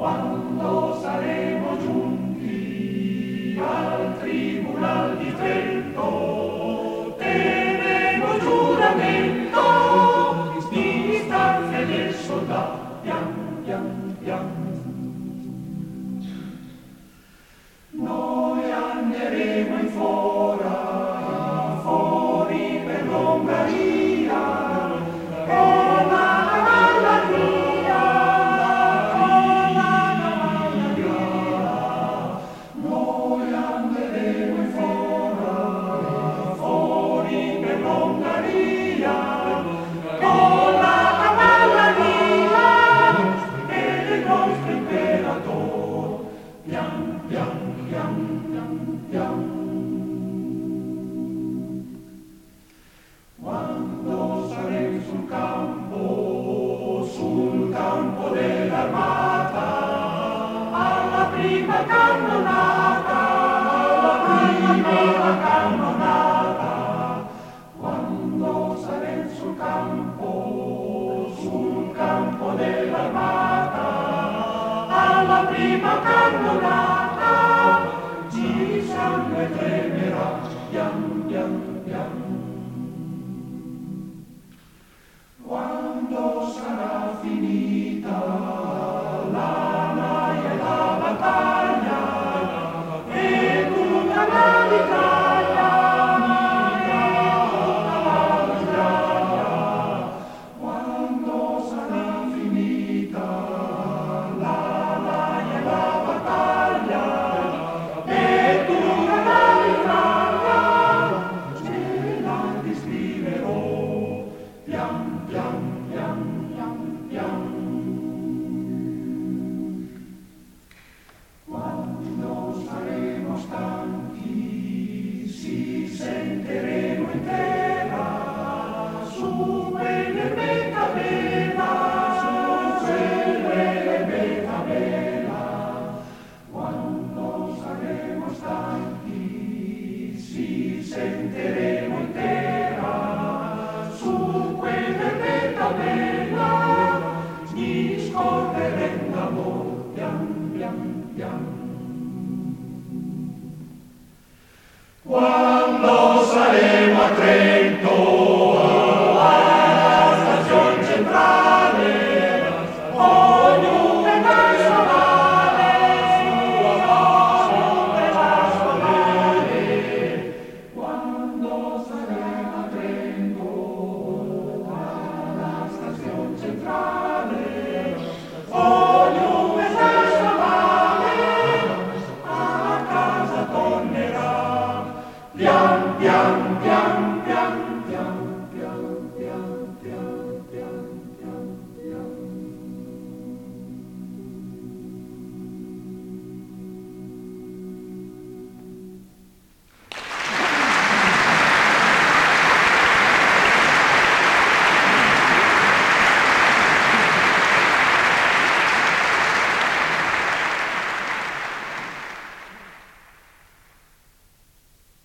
quando saremo giunti al tribunal di Trento, terremo giuramento di star fedel soldati. Pian, pian, pian. Noi anderemo in fora, fuori per l'Ungheria, con la cavalleria, con la cavalleria. Noi anderemo in fora, fuori per l'Ungheria, con la cavalleria e il nostro imperatore. Pian, pian, pian, pian, pian. Quando saremo sul campo dell'armata, alla prima cannonata, alla prima cannonata. Quando saremo sul campo dell'armata, alla prima cannonata.